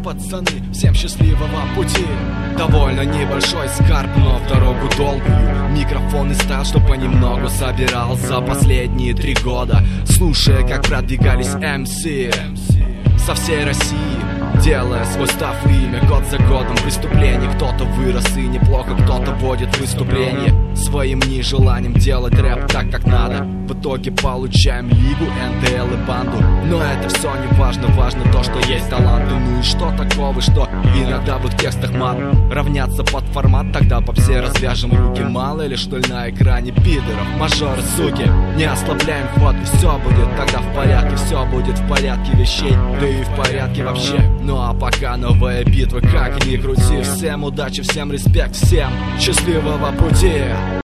пацаны, всем счастливого пути. Довольно небольшой скарб, но в дорогу долгую. Микрофон и стайл, что понемногу собирал за последние 3 года, слушая, как продвигались MC со всей России, делая свой став и имя год за годом преступлений. Кто-то вырос и неплохо, кто-то водит выступления своим нежеланием делать рэп так, как надо. В итоге получаем лигу, НТЛ и банду. Но это все не важно, важно то, что есть таланты. Ну и что такого, что иногда будет в текстах мат равняться под формат. Тогда по все развяжем руки, мало ли что ли на экране пидоров, мажоры, суки. Не ослабляем ход, и все будет тогда в порядке. Все будет в порядке вещей, да и в порядке вообще. Ну а пока новая битва, как ни крути. Всем удачи, всем респект, всем счастливого пути.